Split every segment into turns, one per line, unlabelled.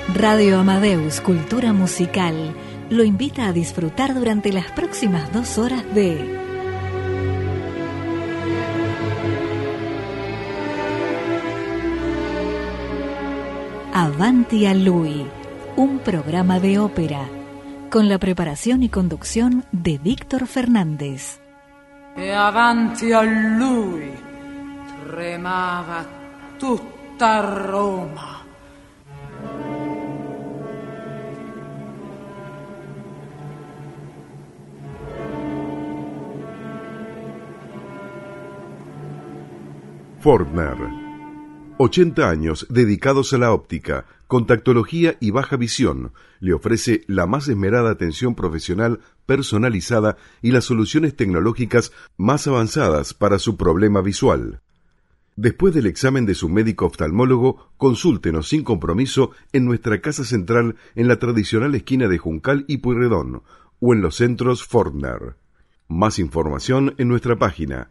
Radio Amadeus Cultura Musical lo invita a disfrutar durante las próximas 2 horas de Avanti a Lui, un programa de ópera, con la preparación y conducción de Víctor Fernández.
E avanti a lui tremava tutta Roma.
Fortner. 80 años dedicados a la óptica, contactología y baja visión. Le ofrece la más esmerada atención profesional personalizada y las soluciones tecnológicas más avanzadas para su problema visual. Después del examen de su médico oftalmólogo, consúltenos sin compromiso en nuestra casa central en la tradicional esquina de Juncal y Pueyrredón o en los centros Fortner. Más información en nuestra página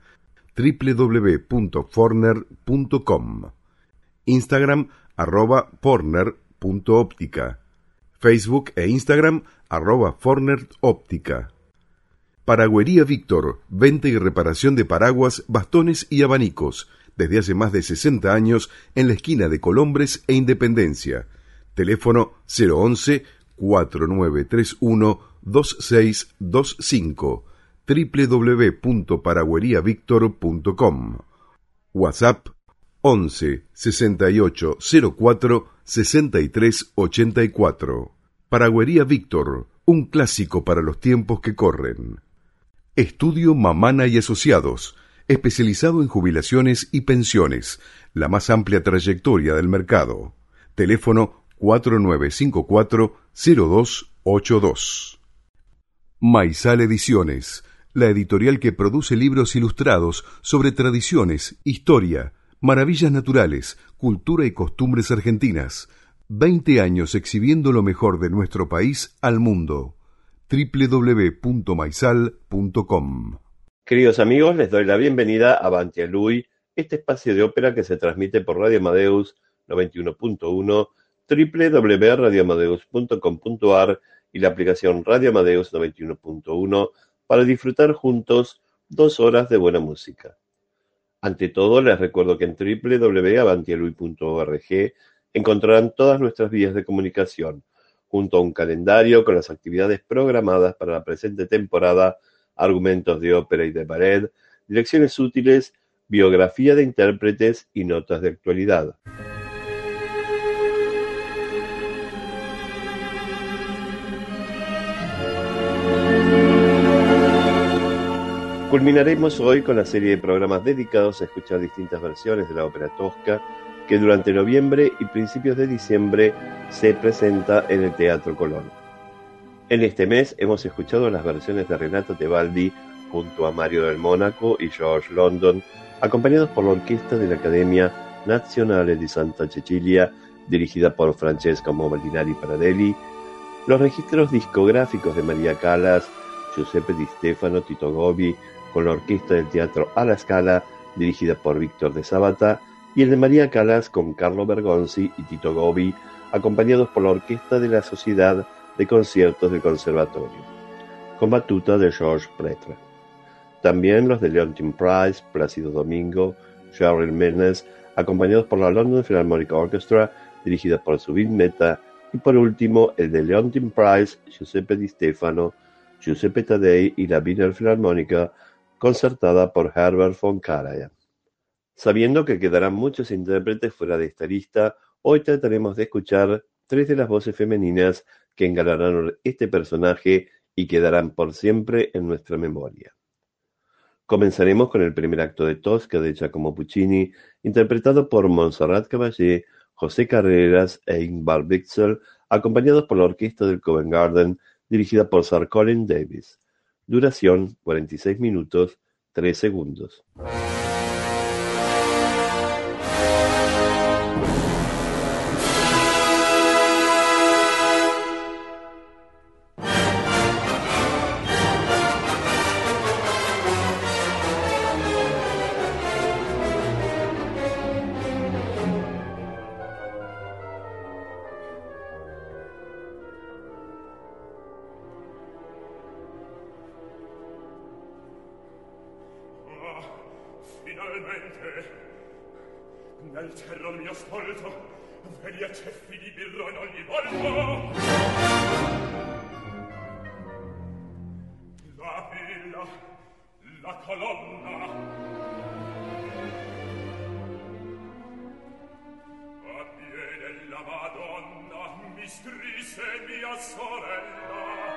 www.fortner.com. Instagram @fortner.óptica, Facebook e Instagram @fortneróptica. Paragüería Víctor, venta y reparación de paraguas, bastones y abanicos, desde hace más de 60 años en la esquina de Colombres e Independencia. Teléfono 011-4931-2625, www.paragüeriavictor.com. WhatsApp 11 68 04 63 84. Paragüería Víctor, un clásico para los tiempos que corren. Estudio Mamana y Asociados, especializado en jubilaciones y pensiones, la más amplia trayectoria del mercado. Teléfono 4954-0282. Maizal Ediciones, la editorial que produce libros ilustrados sobre tradiciones, historia, maravillas naturales, cultura y costumbres argentinas. 20 años exhibiendo lo mejor de nuestro país al mundo. www.maizal.com.
Queridos amigos, les doy la bienvenida a Avanti a Lui, este espacio de ópera que se transmite por Radio Amadeus 91.1, www.radioamadeus.com.ar y la aplicación Radio Amadeus 91.1 para disfrutar juntos 2 horas de buena música. Ante todo, les recuerdo que en www.avantialui.org encontrarán todas nuestras vías de comunicación, junto a un calendario con las actividades programadas para la presente temporada, argumentos de ópera y de ballet, lecciones útiles, biografía de intérpretes y notas de actualidad. Culminaremos hoy con la serie de programas dedicados a escuchar distintas versiones de la ópera Tosca, que durante noviembre y principios de diciembre se presenta en el Teatro Colón. En este mes hemos escuchado las versiones de Renato Tebaldi junto a Mario del Mónaco y George London, acompañados por la orquesta de la Accademia Nazionale di Santa Cecilia, dirigida por Francesco Molinari Pradelli, los registros discográficos de María Callas, Giuseppe Di Stefano, Tito Gobbi, con la orquesta del Teatro alla Scala, dirigida por Víctor de Sábata, y el de María Callas con Carlo Bergonzi y Tito Gobbi, acompañados por la orquesta de la Sociedad de Conciertos del Conservatorio, con batuta de Georges Pretre. También los de Leontyne Price, Plácido Domingo, Cheryl Milnes, acompañados por la London Philharmonic Orchestra, dirigida por Zubin Mehta, y por último el de Leontyne Price, Giuseppe Di Stefano, Giuseppe Taddei y la Wiener Philharmónica, concertada por Herbert von Karajan. Sabiendo que quedarán muchos intérpretes fuera de esta lista, hoy trataremos de escuchar 3 de las voces femeninas que engalanaron este personaje y quedarán por siempre en nuestra memoria. Comenzaremos con el primer acto de Tosca de Giacomo Puccini, interpretado por Montserrat Caballé, José Carreras e Ingvar Witzel, acompañados por la orquesta del Covent Garden, dirigida por Sir Colin Davis. Duración 46 minutos, 3 segundos.
finalmente nel terror mio stolto vedi a ceffi di birro in ogni volto. La villa, la colonna, a piede la Madonna mi scrisse mia sorella.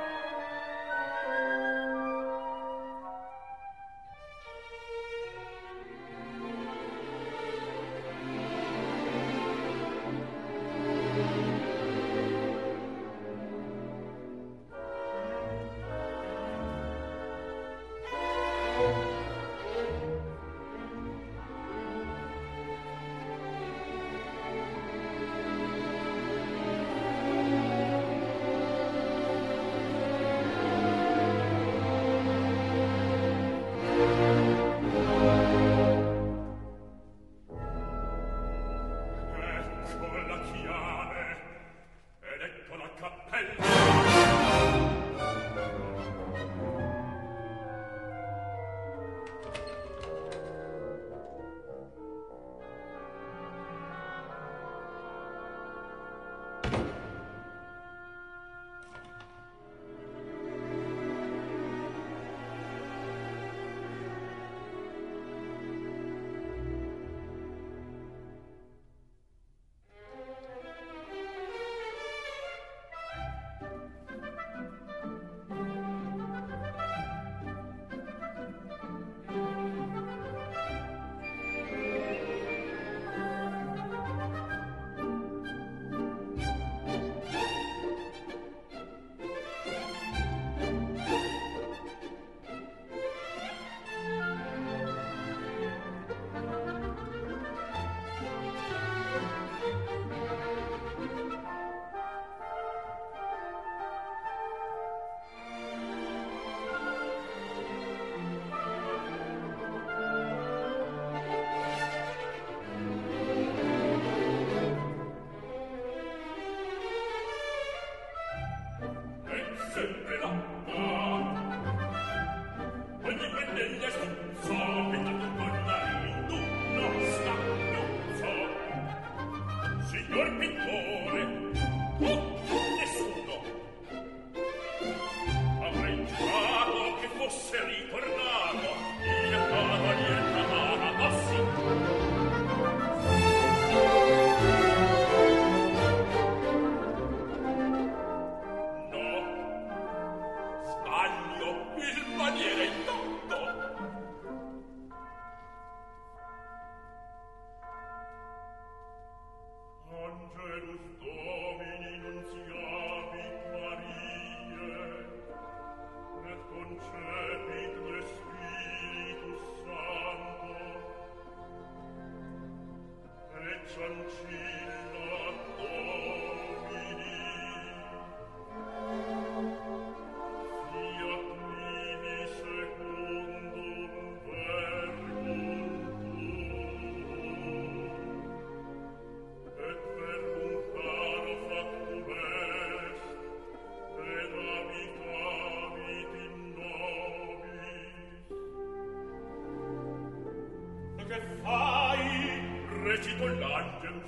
Recito l'Angelus.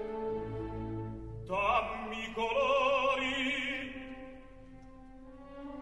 Dammi colori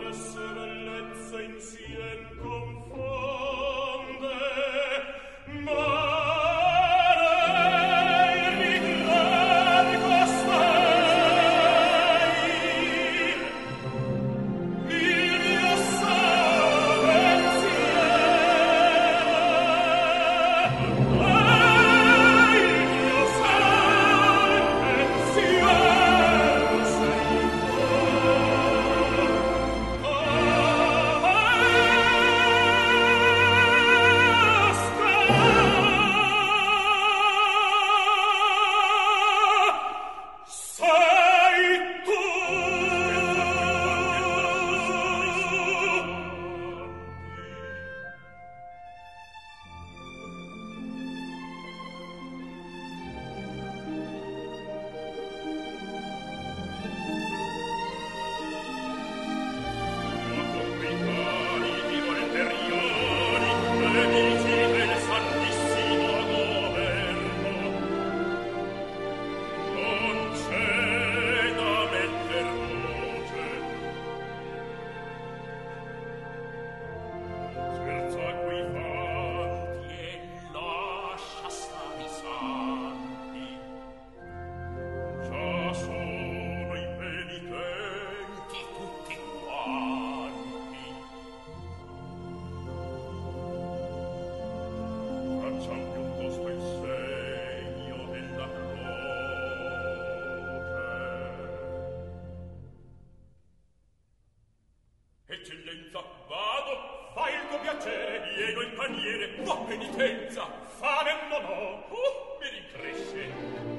Eccellenza, vado, fai il tuo piacere, piego il paniere, tua penitenza, fame non ho, mi rincresce.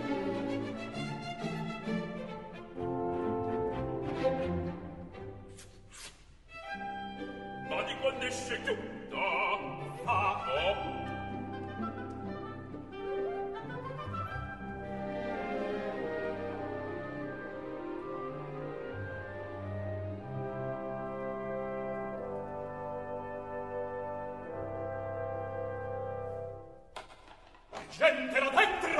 Ma di quando esce giunta, famo. Gente là dentro!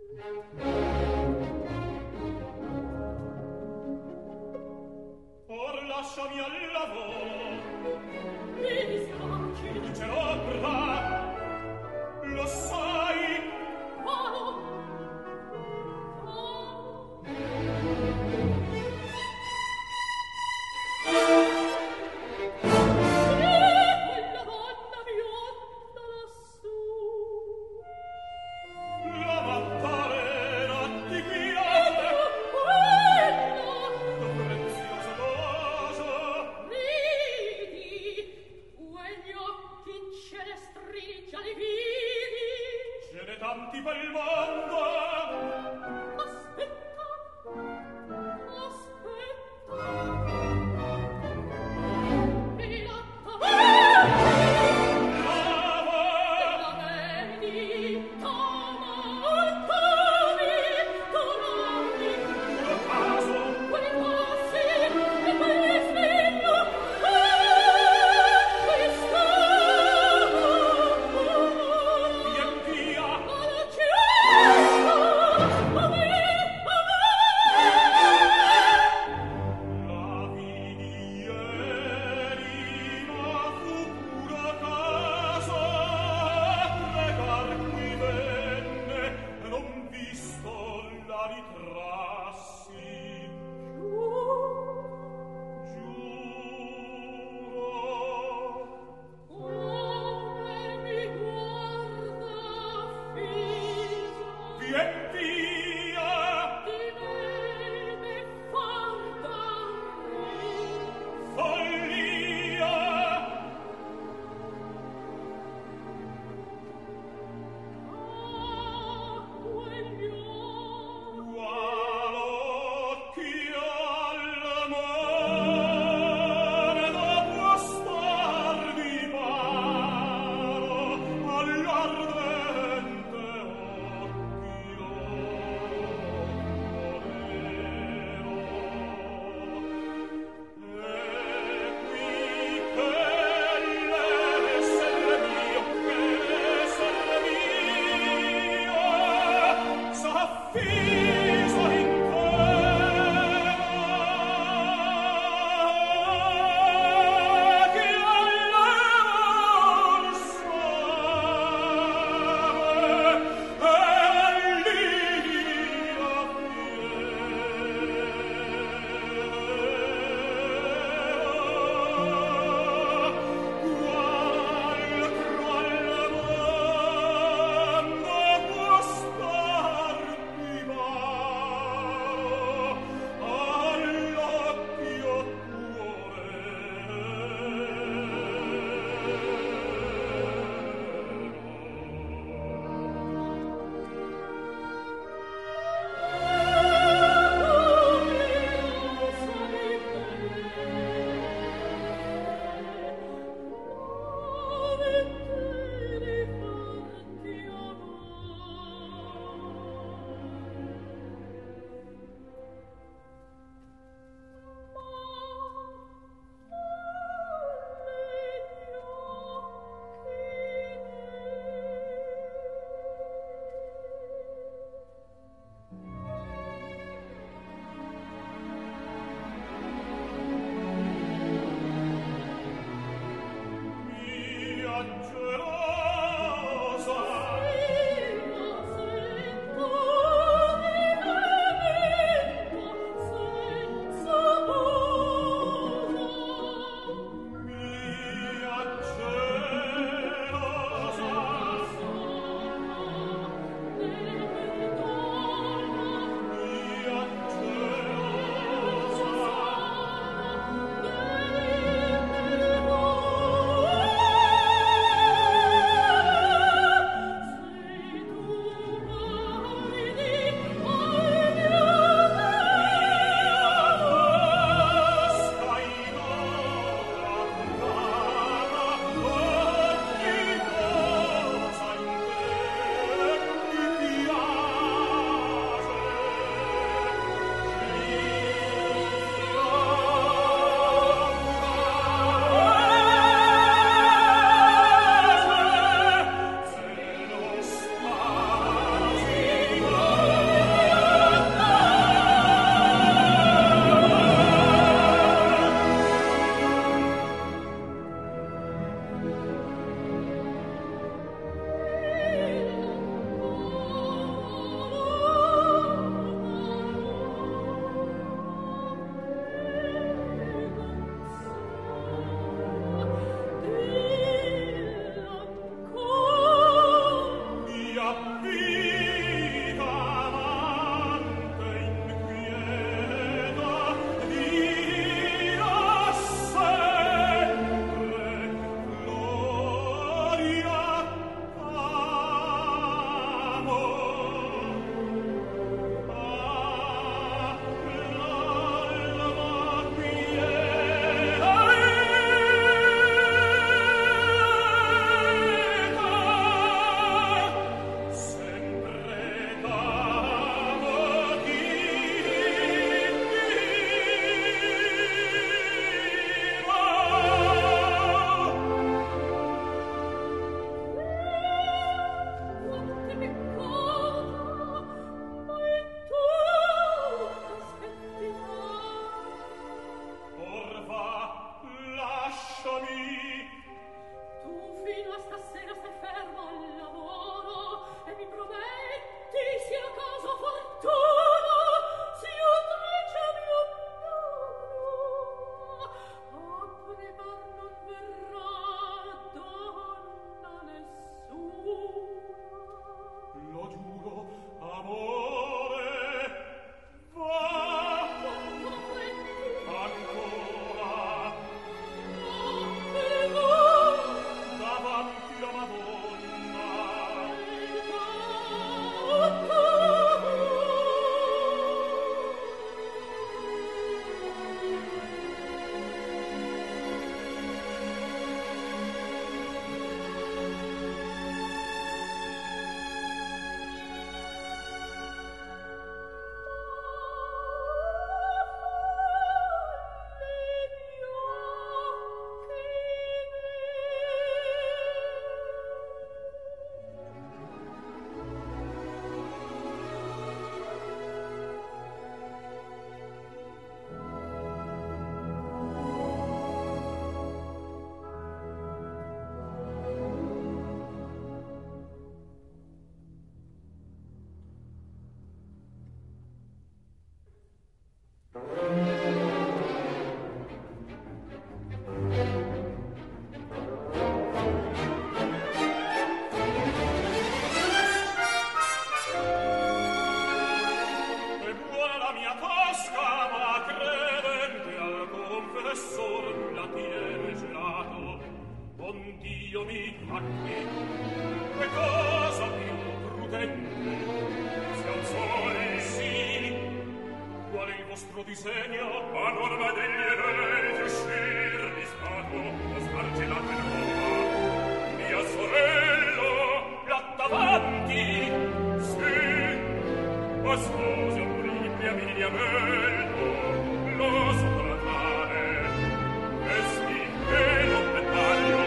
Or lasciami al lavoro. Mi dispiace. Il cielo avrà. Lo sai. Vado. Tanti bel mondo. Aspetta, e la vedi, toma, torami, quel caso, quei passi, e quel sveglio, all'ardente occhio Dio mi fa qui, che cosa più prudente, se al sole sì, qual è il vostro disegno? A norma degli eroi di uscir di stato, o smarginato in Roma, mia sorella, là davanti, sì, ma sposi un briglia miliamello, lo sopratare, vesti e non me taglio.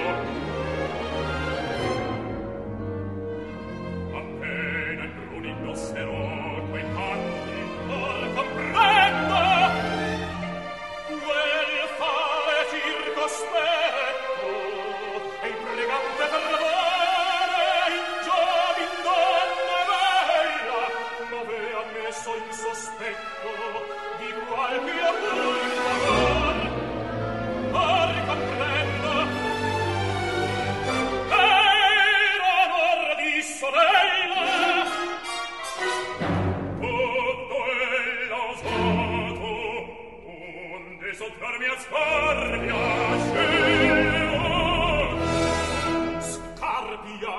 Appena il bruni indosserò quei panni, non comprendo quel fare circospetto e il pregante fervore in giovin donna bella m'avea messo in sospetto di qualche occulto amor. Or comprendo era onor di sorella, tutto ella osato, onde sottrarmi a Scarpia scelgo. Scarpia,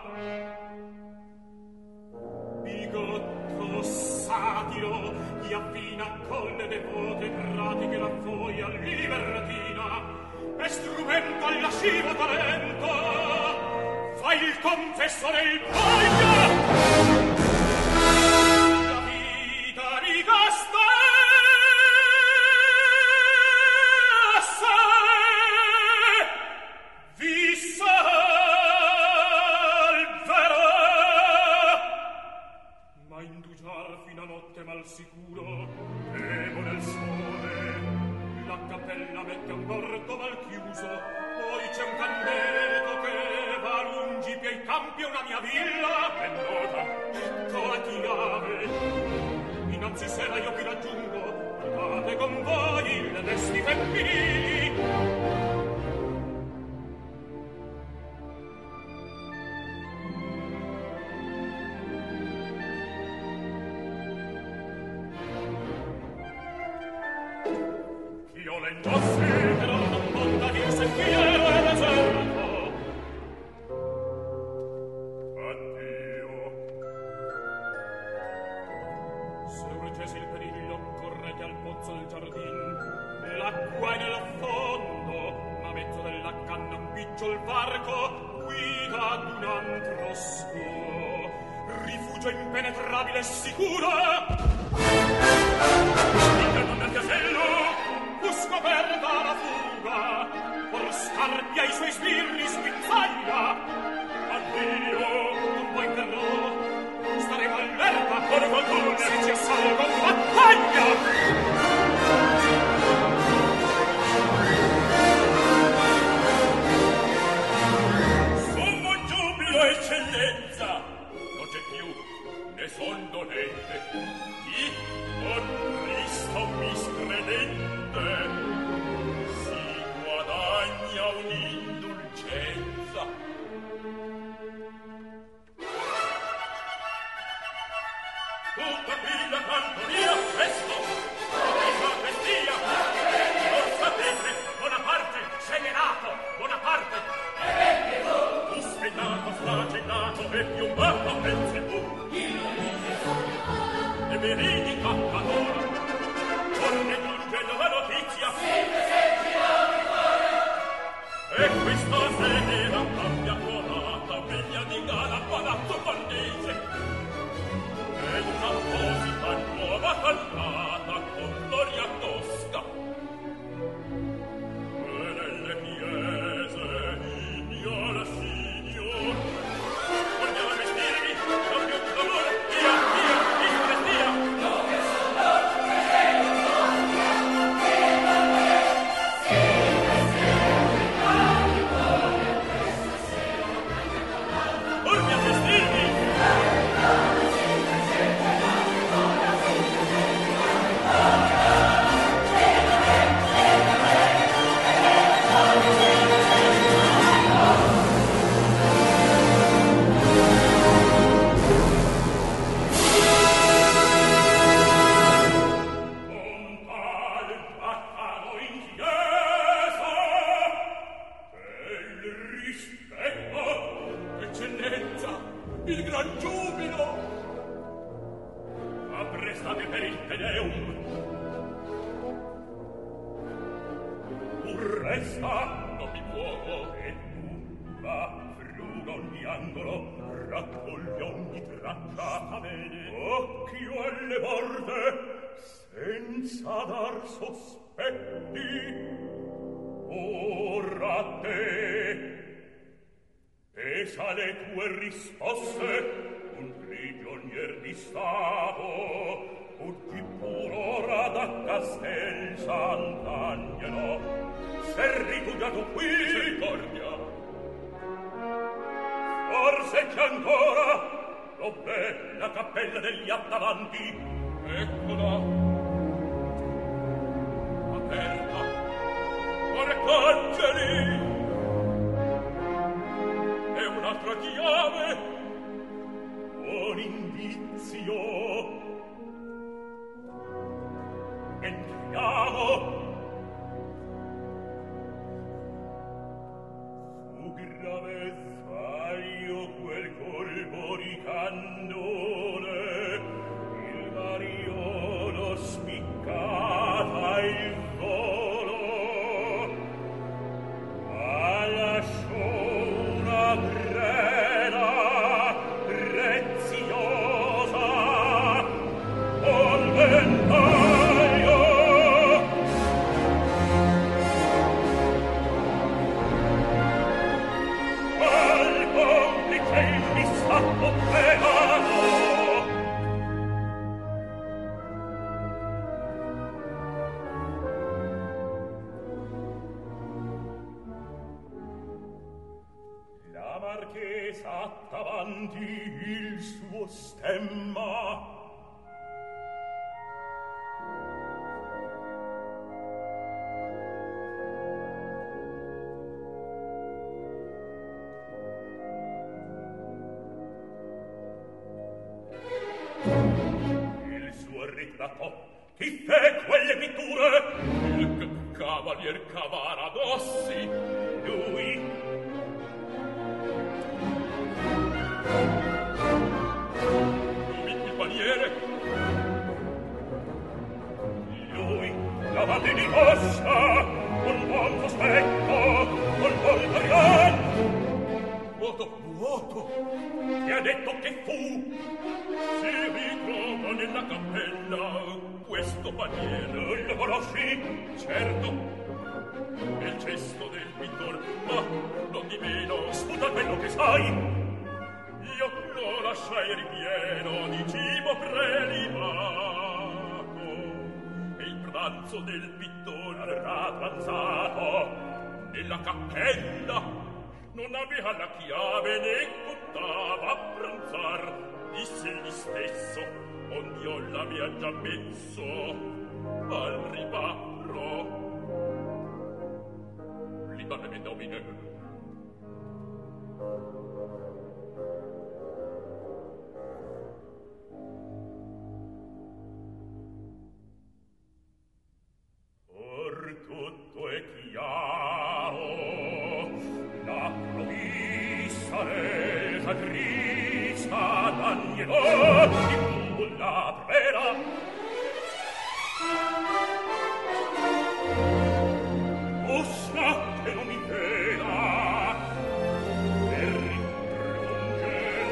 bigotto satiro, gli avvina colle devote pratiche la foia libertina e strumento al lascivo talento fa il confesso nel paglia la vita di Gastasse visse al vero ma indugiar fino a notte mal sicuro temo nel sole la cappella mette un bordo mal chiuso poi c'è un canneto che va lungi più ai campi una mia villa è nota ecco la chiave innanzi sera io vi raggiungo portate con voi le vesti femminili. Io le indossi che loro non monta di un sentiero e deserto. Addio. Se urgesi il periglio, correte al pozzo del giardin. L'acqua è nel fondo, ma a mezzo della canna un picciol varco guida ad un antro suo. Rifugio impenetrabile e sicuro. Interno nel casello fu scoperta la fuga, or Scarpia i suoi sbirri sguinzaglia. Addio, non vuoi terrò, staremo all'erba, por fortuna, se ci assalgo in battaglia. Eccellenza, non c'è più, ne son dolente. Chi, con Cristo miscredente, si guadagna un'indulgenza. Tutta qui la cantoria, presto, dove sacrestia? Non sapete, Bonaparte, seminato, Bonaparte. Tu sei nato, flagellato e piombato a Belzebù. E veridica allora, torne giunge la notizia. E questa sera cambia colata, veglia di gala, palazzo Farnese. E una apposita nuova cantata con gloria tosca. E nelle chiese ignora signor. Vogliamo vestirvi, non più d'amore, via, via, via, via. Dove sono? Vogliamo vestirvi. state per il Tedeum. Tu resta, non mi muovo, e tu va, fruga ogni angolo, raccoglie ogni traccia. Va bene. Occhio alle porte, senza dar sospetti. Ora a te, pesa le tue risposte, un prigionier di Stato, fuggi pur ora da Castel Sant'Angelo, s'è rifugiato qui. Misericordia! Forse c'è ancora, dov'è la cappella degli Attalanti? Eccola! Aperta! Arcangeli! È un'altra chiave! Un indizio! Entriamo! Fu grave sbaglio quel colpo di cannone, il mariolo spiccata il volo, ma lasciò una preda preziosa col ventaglio. Al complice il distacco beato, la marchesa davanti il suo stemma. Il suo ritratto, chi fe quelle pitture? Il cavalier Cavaradossi, lui. Il paniere, lui, davanti di Osca, un buon sospetto, un volto gran. Vuoto, vuoto, ti ha detto che fu. Si ritrova nella cappella questo paniere. Lo conosci? Certo. È il cesto del pittor, ma non di meno sputa quello che sai. Io lo lasciai ripieno di cibo prelibato, e il pranzo del pittore ravanzato nella cappella. Non aveva la chiave né contava a pranzar, disse egli stesso, ond'io l'avea già messo al riparo. Libane domine. Or tutto è chiaro, la provvista resa trista d'agnelò di nulla preda. Osca che non mi veda, per riprungere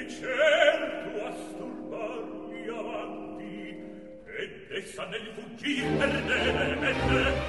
certo a sturbarmi avanti, ed essa nel fuggir perdere.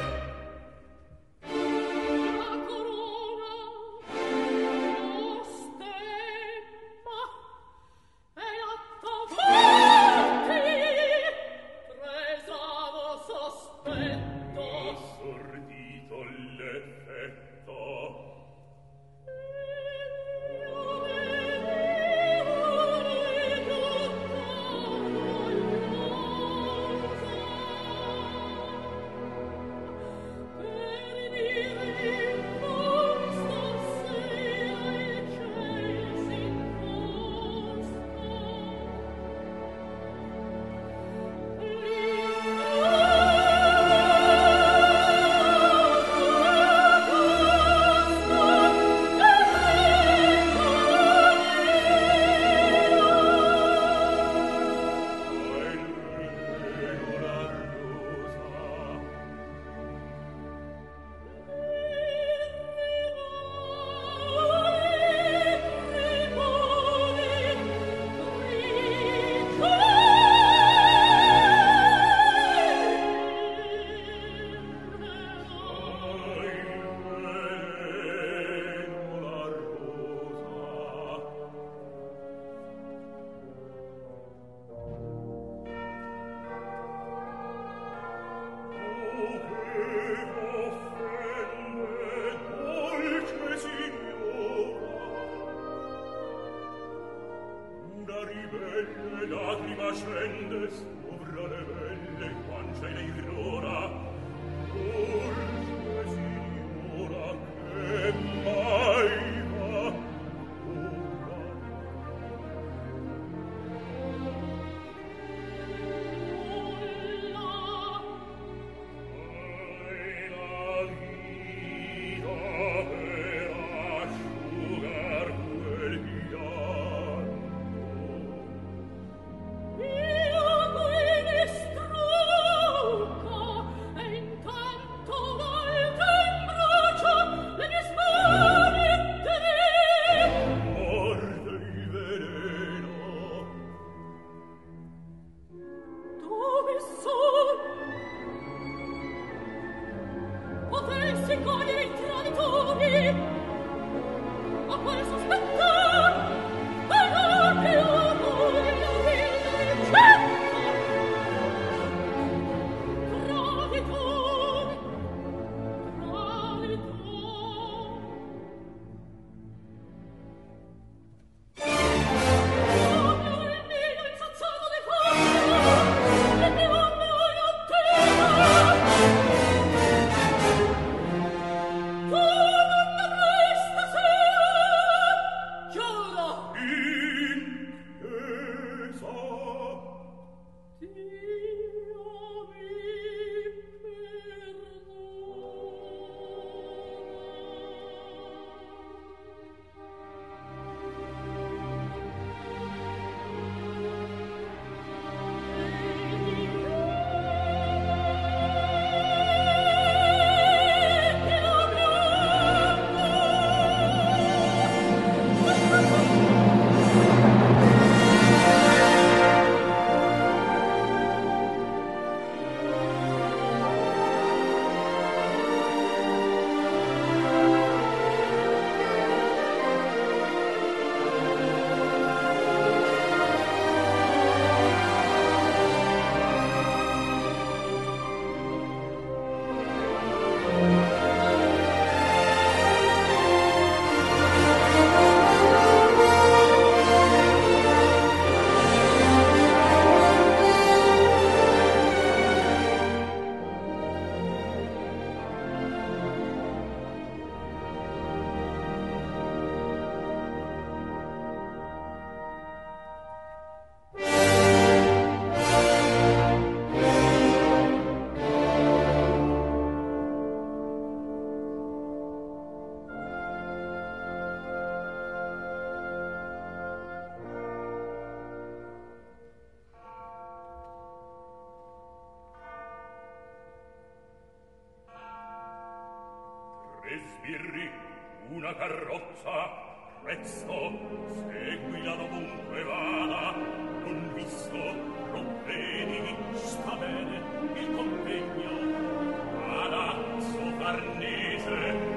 Sbirri una carrozza prezzo, seguila dovunque vada, non visto, provvedi, sta bene, il convegno, palazzo Farnese.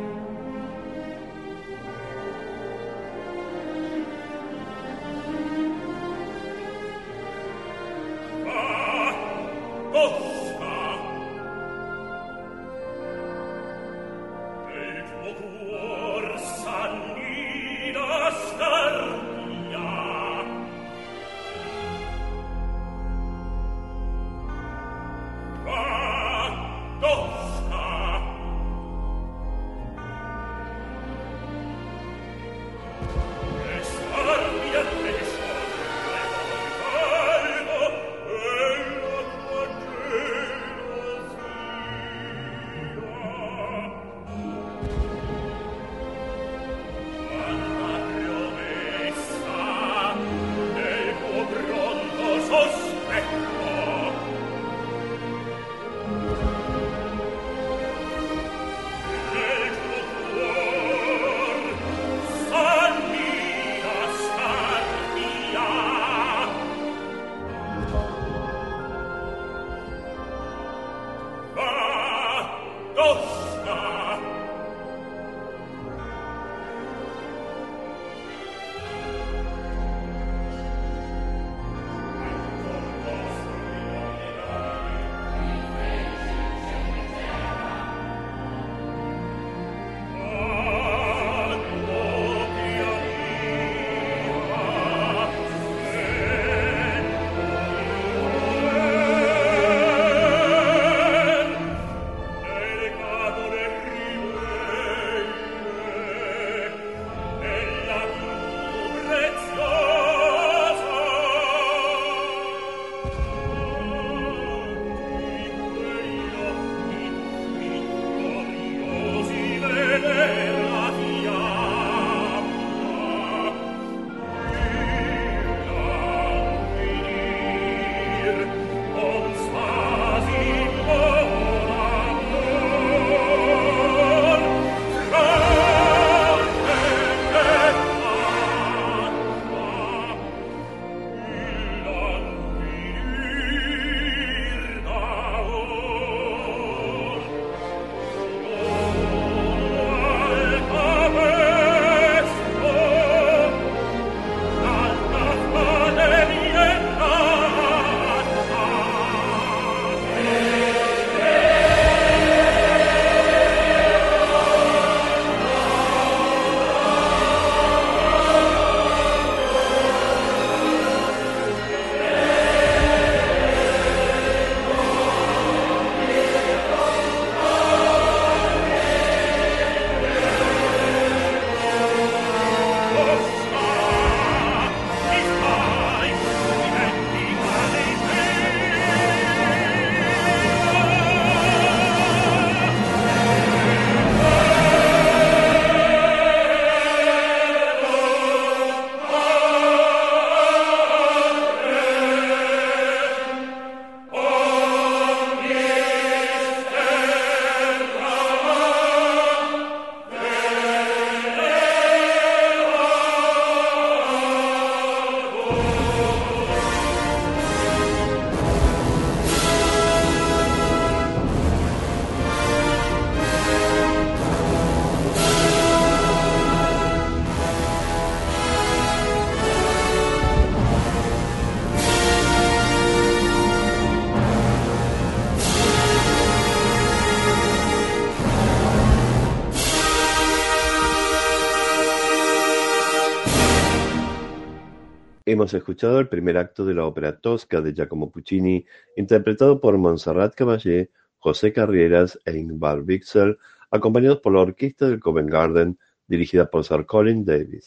Hemos escuchado el primer acto de la ópera Tosca de Giacomo Puccini, interpretado por Montserrat Caballé, José Carrieras e Ingvar Wixel, acompañados por la orquesta del Covent Garden, dirigida por Sir Colin Davis.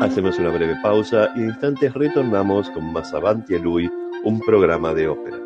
Hacemos una breve pausa y en instantes retornamos con más Avanti a Lui, un programa de ópera.